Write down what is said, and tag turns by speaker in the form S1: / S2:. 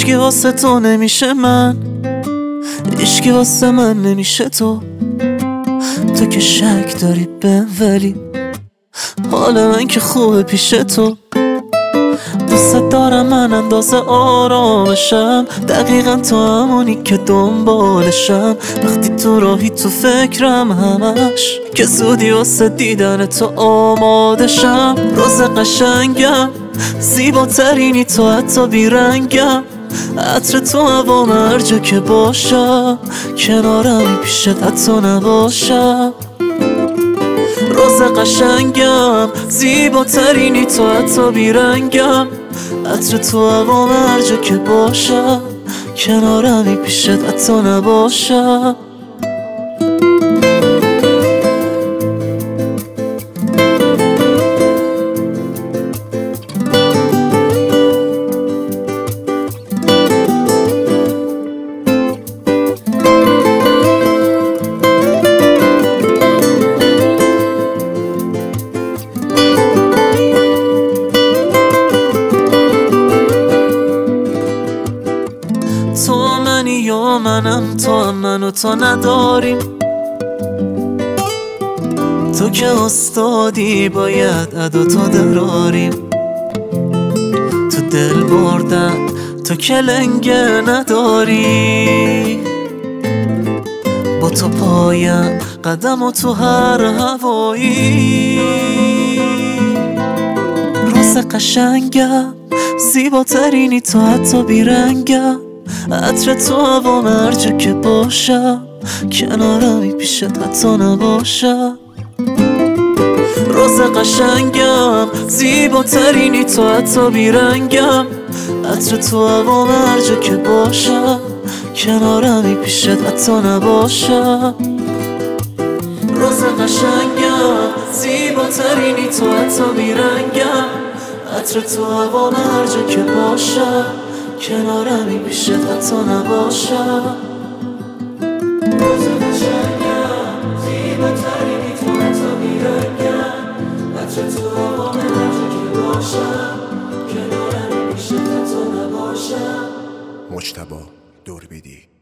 S1: هیچکی واسه تو نمیشه من، هیچکی واسه من نمیشه تو که شک داری بهم، ولی حال من که خوبه پیش تو. دوست دارم من اندازه آرامشم، دقیقا تو همونی که دنبالشم. وقتی تو راهی تو فکرم همش، که زودی واسه دیدن تو آمادشم. روز قشنگم، زیباترینی تو، حتی بیرنگم. عطر تو هوام هر جا که باشم، کنارمی پیشت حتی نباشم. روز قشنگم، زیباترینی تو، حتی بیرنگم. عطر تو هوام هر جا که باشم، کنارمی پیشت حتی نباشم. تو منی یا منم، تو هم منو تا نداریم. تو که استادی باید ادا تو دراریم. تو دل بردن تو که لنگه نداری. با تو پایم قدم و تو هر هوایی. روز قشنگم، زیباترینی تو، حتی بیرنگم. عطر تو هوام هر جا که باشم، کنارمی پیشت حتی نباشم. روز قشنگم، زیباترینی تو، حتی بیرنگم. عطر تو هوام هر جا که باشم، کنارمی پیشت حتی نباشم. روز قشنگم، زیباترینی تو، حتی بیرنگم. عطر تو هوام هر جا که باشم، کنارمی پیشت حتی نباشم. روز قشنگم، زیباترینی تو، حتی بیرنگم. عطر تو هوام هر جا که باشم، کنارمی پیشت حتی نباشم.
S2: مجتبی دوربیدی.